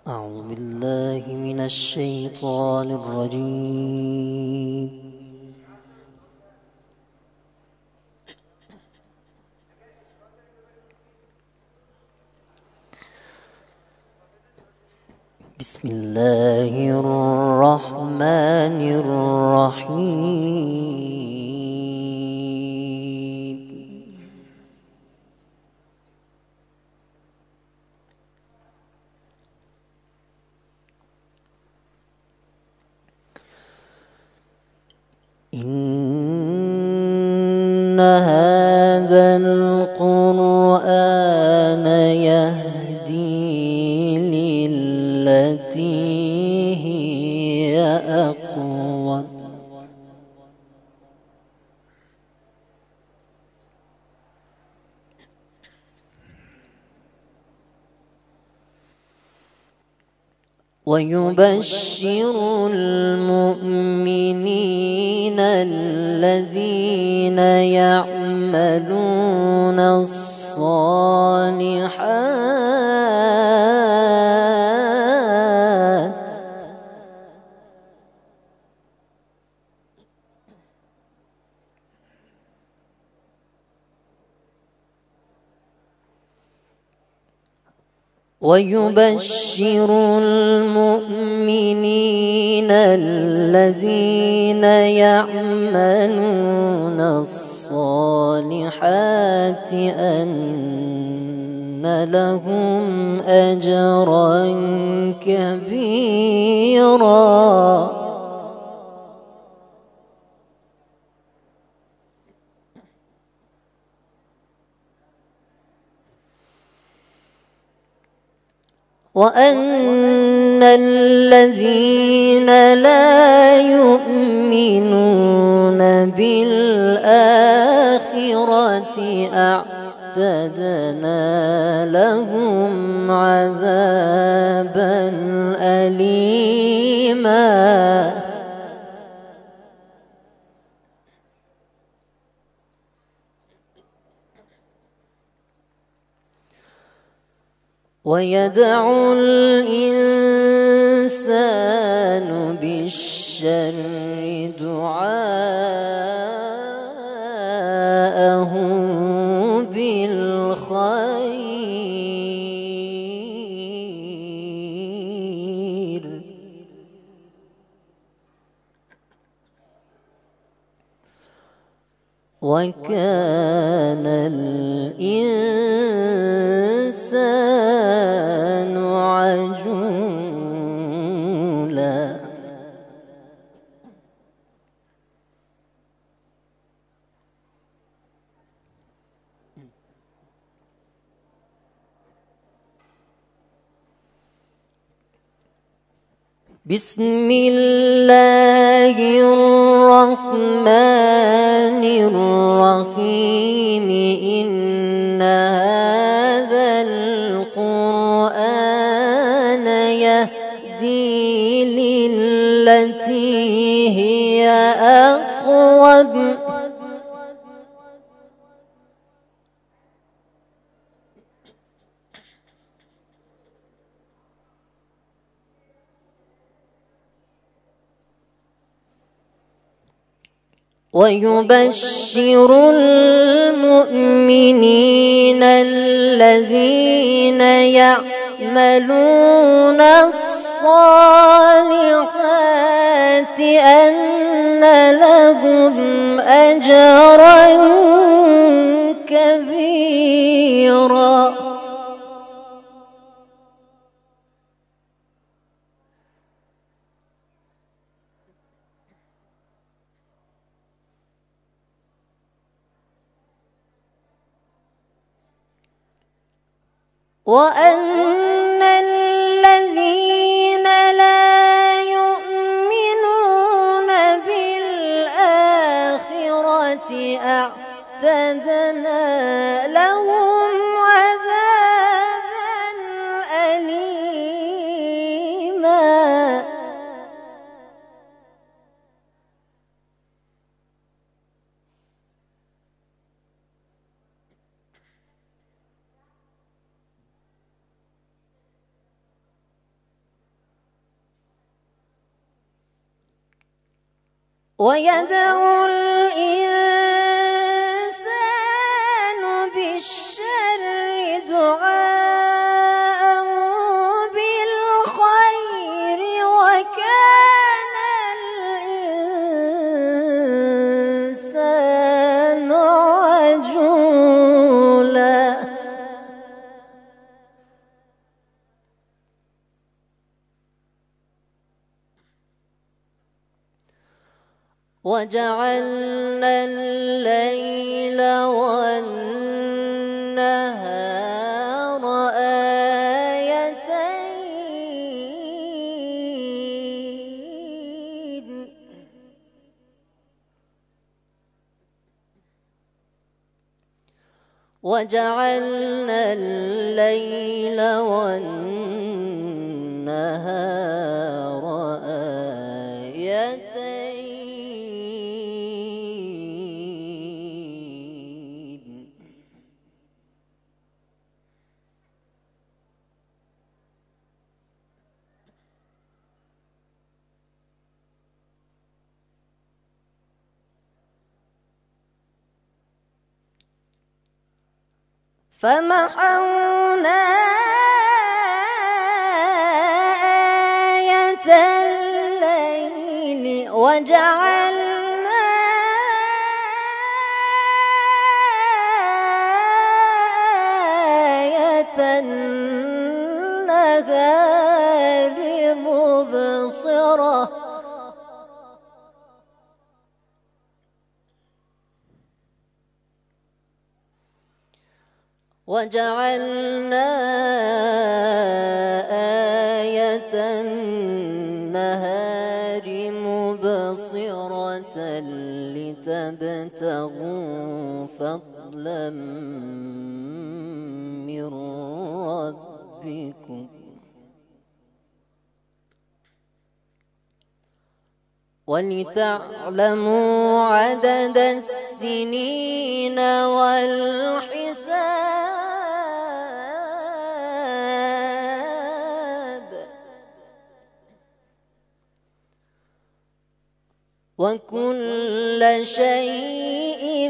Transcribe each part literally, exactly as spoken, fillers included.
أعوذ بالله من الشيطان الرجيم. بسم الله الرحمن الرحيم. إن هذا القرآن يهدي للتي هي أقوم ويبشر المؤمنين الذين يعملون الصالحات ويبشر المؤمنين الذين يعملون الصالحات أن لهم أجرا كبيرا وأن الذين لا يؤمنون بالآخرة أعتدنا لهم عذابا أليما ويدعو الإنسان بالشر دعاءه بالخير وكان الإنسان عجولا بسم الله الرحمن الرحيم. إن هذا القرآن يهدي للتي هي أقوم ويبشر المؤمنين الذين يعملون الصالحات أن لهم أجرا كبيرا وأن الذين لا يؤمنون بالآخرة أعتدنا لهم عذابا أليما ويدعو الإنسان بالشر دعاءه بالخير وكان الإنسان عجولا. وجعلنا الليل والنهار آيتين وجعلنا الليل والنهار آيتين فمحونا آية الليل وجعلنا آية النهار مبصرة وجعلنا آية النهار مبصرة لتبتغوا فضلا من ربكم ولتعلموا عدد السنين والحساب وكل شيء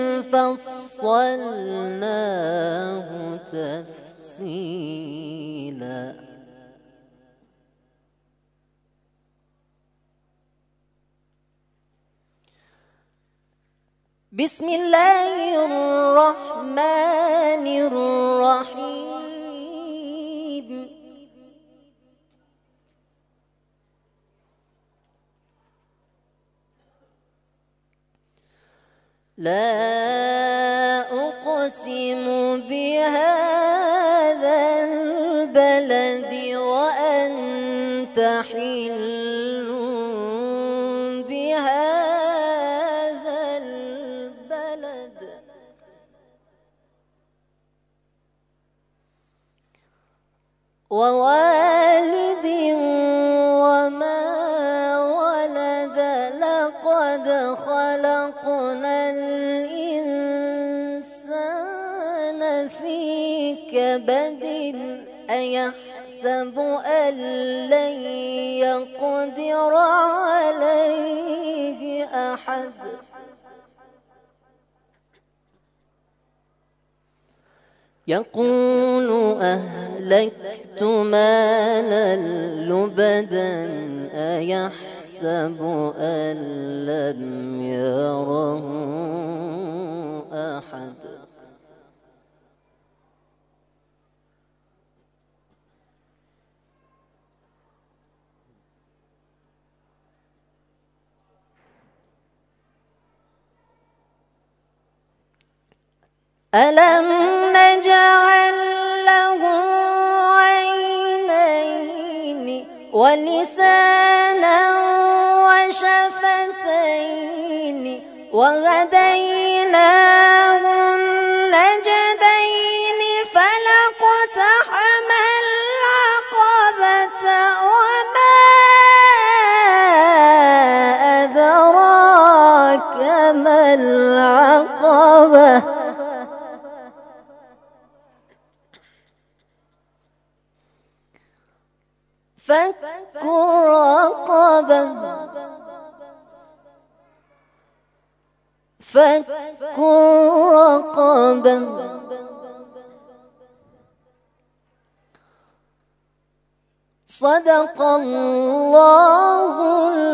فصلناه تفصيلا. بسم الله الرحمن الرحيم. لا أقسم بهذا البلد وأنت حل بهذا البلد ووالد وما ولد لقد خلقنا الإنسان في كبد أيحسب أن لن يقدر عليه أحد يقول أهلكت مالا لبدا أيحسب أن لم يره أحد ألم نجعل له عينين ولسانا وشفتين وهديناه النجدين فلاقتحم العقبة وما أدراك ما العقبة فك رقبة فك رقبة صدق الله